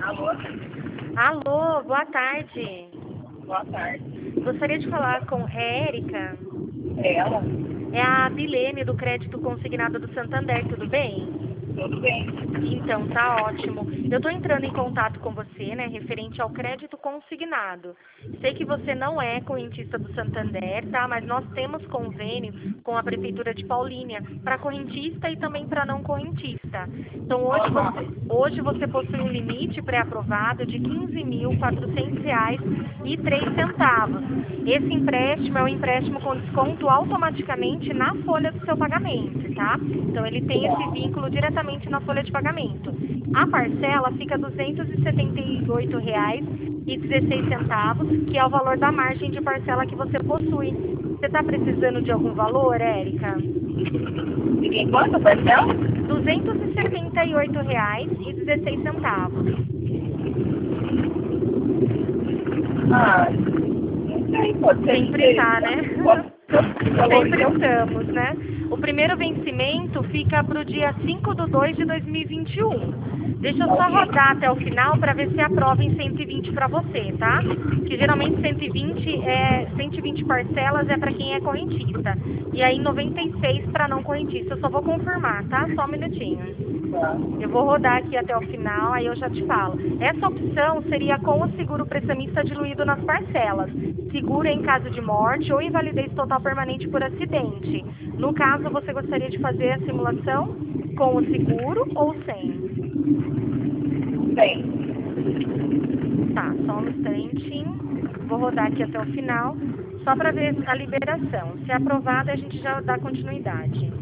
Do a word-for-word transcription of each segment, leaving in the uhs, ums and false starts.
Alô? Alô, boa tarde. Boa tarde. Gostaria de falar com Érica. É ela? É a Bilene do Crédito Consignado do Santander, tudo bem? Tudo bem? Então, tá ótimo. Eu estou entrando em contato com você, né, referente ao crédito consignado. Sei que você não é correntista do Santander, tá? Mas nós temos convênio com a Prefeitura de Paulínia para correntista e também para não correntista. Então, hoje você, hoje você possui um limite pré-aprovado de quinze mil quatrocentos reais e três centavos. Esse empréstimo é um empréstimo com desconto automaticamente na folha do seu pagamento, tá? Então, ele tem esse vínculo diretamente na folha de pagamento. A parcela fica duzentos e setenta e oito reais e dezesseis centavos, que é o valor da margem de parcela que você possui. Você está precisando de algum valor, Érica? E quanto, parcela? duzentos e setenta e oito reais e dezesseis centavos. Ah, não sei, pode ser. Sempre tá, né? Pode Sempre estamos, né? O primeiro vencimento fica para o dia cinco de dois de dois mil e vinte e um. Deixa eu só rodar até o final para ver se aprova em cento e vinte para você, tá? Que geralmente cento e vinte, é, cento e vinte parcelas é para quem é correntista. E aí noventa e seis para não correntista. Eu só vou confirmar, tá? Só um minutinho. Eu vou rodar aqui até o final, aí eu já te falo. Essa opção seria com o seguro prestamista diluído nas parcelas. Seguro em caso de morte ou invalidez total permanente por acidente. No caso, você gostaria de fazer a simulação com o seguro ou sem? Bem, Tá, só um instantinho. Vou rodar aqui até o final, só para ver a liberação. Se é aprovada, a gente já dá continuidade.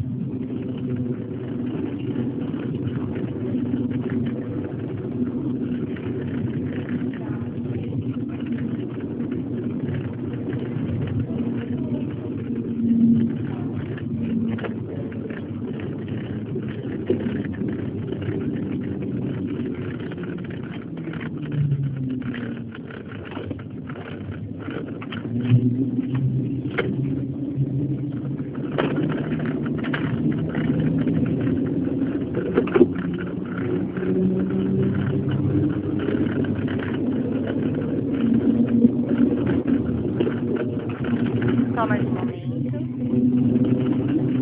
Só mais um momento.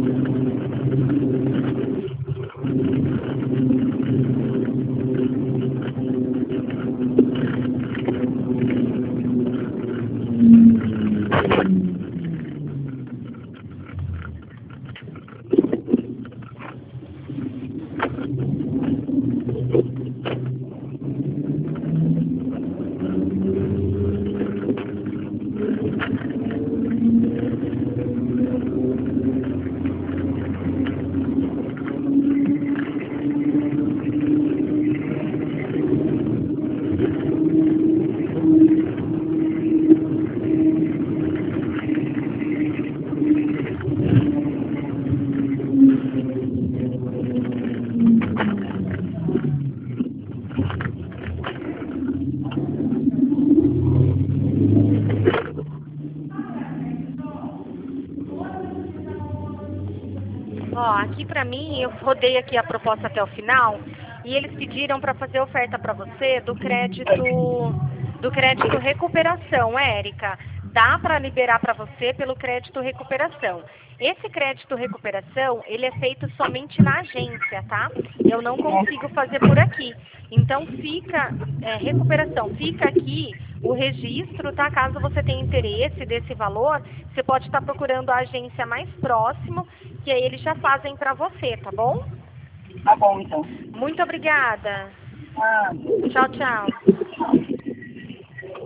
Ó, aqui pra mim, eu rodei aqui a proposta até o final e eles pediram para fazer oferta para você do crédito do crédito recuperação, Érica. Dá para liberar para você pelo crédito recuperação. Esse crédito recuperação, ele é feito somente na agência, tá? Eu não consigo fazer por aqui. Então fica, é, recuperação, fica aqui o registro, tá? Caso você tenha interesse desse valor, você pode estar procurando a agência mais próxima, que aí eles já fazem para você, tá bom? tá bom então. Muito obrigada. Ah, Tchau, tchau.